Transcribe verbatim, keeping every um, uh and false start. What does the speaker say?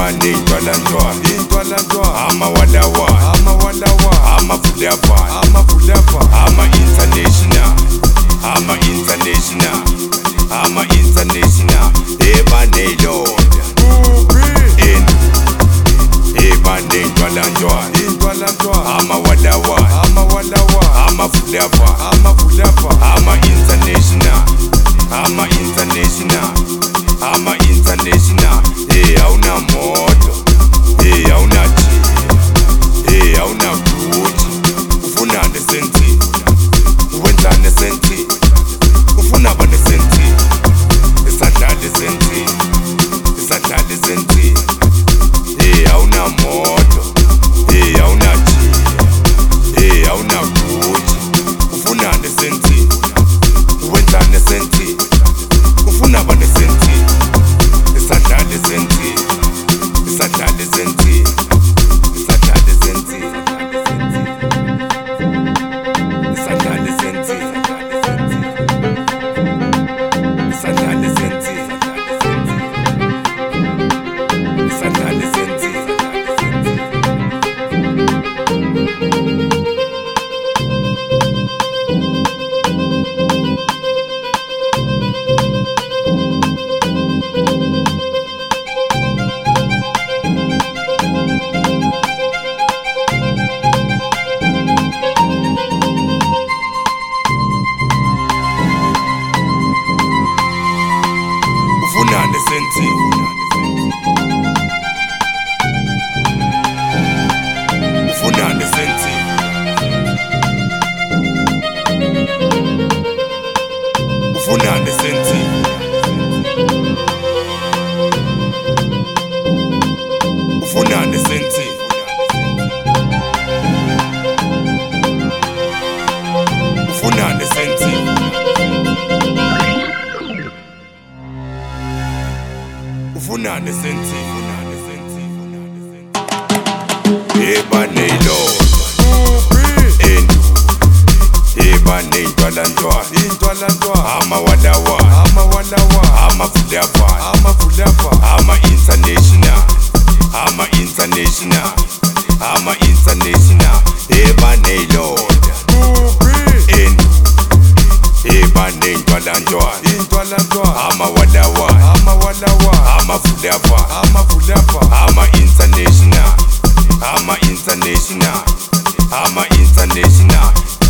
ebane intwalandwa intwalandwa ama walawa ama walawa ama fulava ama fulava ama international ama international ama international ebane lo in ebane intwalandwa intwalandwa ama walawa ama walawa ama fulava ama fulava ama international ama international ama international eh awuna moto eh awuna chi eh awuna kuthi ufuna nesenti wenza nesenti ufuna ba nesenti isadlala senti isadlala senti eh awuna moto eh awuna chi eh awuna kuthi ufuna nesenti wenza nesenti ufuna ba nesenti isadlala senti isadlala senti isadlala senti isadlala senti isadlala senti isadlala senti ufuna nesenti ufuna nesenti ufuna nesenti ufuna nesenti ufuna nesenti ufuna nesenti ebane lo in ebane intwalandwa intwalandwa ama walawa ama walawa ama fulava ama fulava ama international ama international ama international ebane lo in ebane intwalandwa intwalandwa ama walawa ama walawa ama fulava ama fulava ama international ama international ama international